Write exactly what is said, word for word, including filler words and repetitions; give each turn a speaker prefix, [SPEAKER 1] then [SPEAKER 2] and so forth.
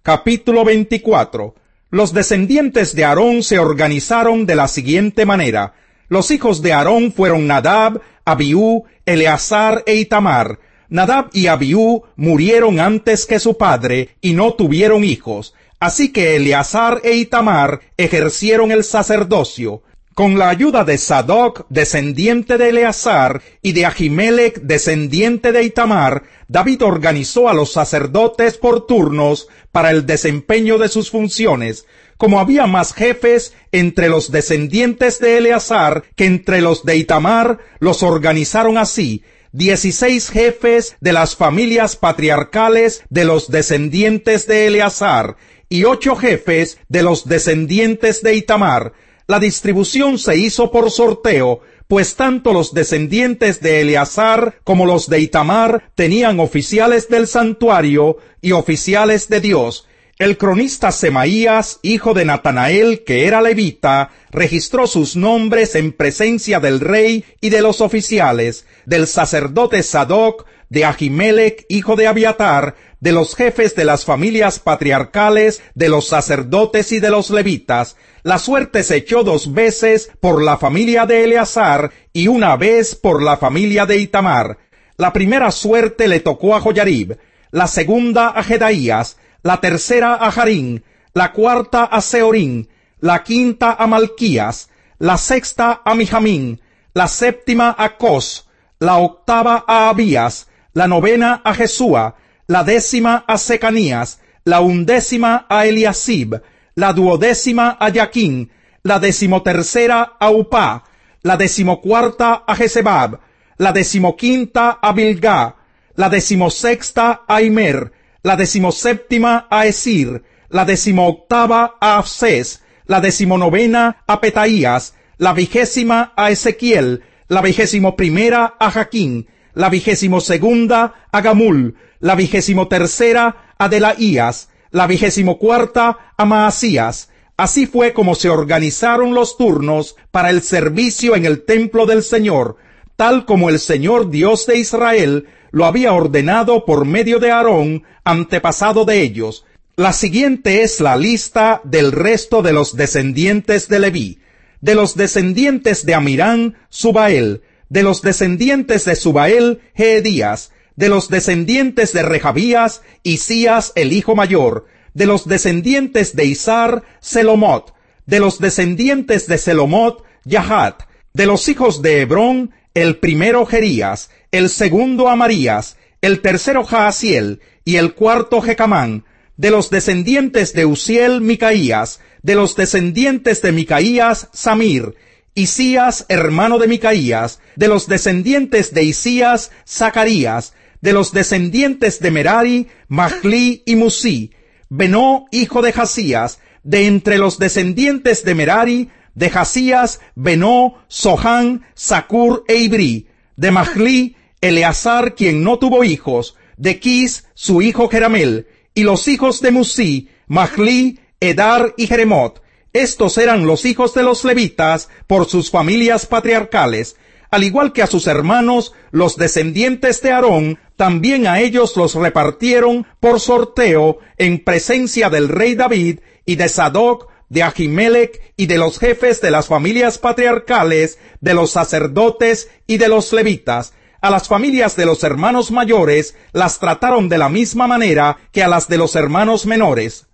[SPEAKER 1] Capítulo veinticuatro. Los descendientes de Aarón se organizaron de la siguiente manera. Los hijos de Aarón fueron Nadab, Abiú, Eleazar e Itamar. Nadab y Abiú murieron antes que su padre y no tuvieron hijos. Así que Eleazar e Itamar ejercieron el sacerdocio. Con la ayuda de Sadoc, descendiente de Eleazar, y de Ahimelech, descendiente de Itamar, David organizó a los sacerdotes por turnos para el desempeño de sus funciones. Como había más jefes entre los descendientes de Eleazar que entre los de Itamar, los organizaron así: dieciséis jefes de las familias patriarcales de los descendientes de Eleazar, y ocho jefes de los descendientes de Itamar. La distribución se hizo por sorteo, pues tanto los descendientes de Eleazar como los de Itamar tenían oficiales del santuario y oficiales de Dios. El cronista Semaías, hijo de Natanael, que era levita, registró sus nombres en presencia del rey y de los oficiales, del sacerdote Sadoc, de Ahimelech, hijo de Abiatar, de los jefes de las familias patriarcales, de los sacerdotes y de los levitas. La suerte se echó dos veces por la familia de Eleazar y una vez por la familia de Itamar. La primera suerte le tocó a Joyarib, la segunda a Jedaías, la tercera a Harín, la cuarta a Seorín, la quinta a Malquías, la sexta a Mijamín, la séptima a Cos, la octava a Abías, la novena a Jesúa, la décima a Secanías, la undécima a Eliasib, la duodécima a Yaquín, la decimotercera a Upá, la decimocuarta a Jezebab, la decimoquinta a Bilgá, la decimosexta a Imer, la decimoséptima a Esir, la decimooctava a Afsés, la decimonovena a Petaías, la vigésima a Ezequiel, la vigésimo primera a Jaquín, la vigésimo segunda a Gamul, la vigésimo tercera a Delaías, la vigésimo cuarta a Maasías. Así fue como se organizaron los turnos para el servicio en el templo del Señor, tal como el Señor Dios de Israel lo había ordenado por medio de Aarón, antepasado de ellos. La siguiente es la lista del resto de los descendientes de Leví. De los descendientes de Amirán, Subael; de los descendientes de Subael, Jeedías; de los descendientes de Rehabías, Isías el hijo mayor; de los descendientes de Izar, Selomot; de los descendientes de Selomot, Yahat; de los hijos de Hebrón, el primero Jerías, el segundo Amarías, el tercero Jaasiel y el cuarto Jecamán; de los descendientes de Uziel, Micaías; de los descendientes de Micaías, Samir; Isías, hermano de Micaías; de los descendientes de Isías, Zacarías; de los descendientes de Merari, Mahli y Musí; Benó, hijo de Jasías; de entre los descendientes de Merari, de Jasías, Benó, Sohán, Zacur e Ibrí; de Mahli, Eleazar, quien no tuvo hijos; de Quis, su hijo Jeramel; y los hijos de Musí, Mahli, Edar y Jeremot. Estos eran los hijos de los levitas por sus familias patriarcales. Al igual que a sus hermanos, los descendientes de Aarón, también a ellos los repartieron por sorteo en presencia del rey David y de Sadoc, de Ahimelech y de los jefes de las familias patriarcales, de los sacerdotes y de los levitas. A las familias de los hermanos mayores las trataron de la misma manera que a las de los hermanos menores.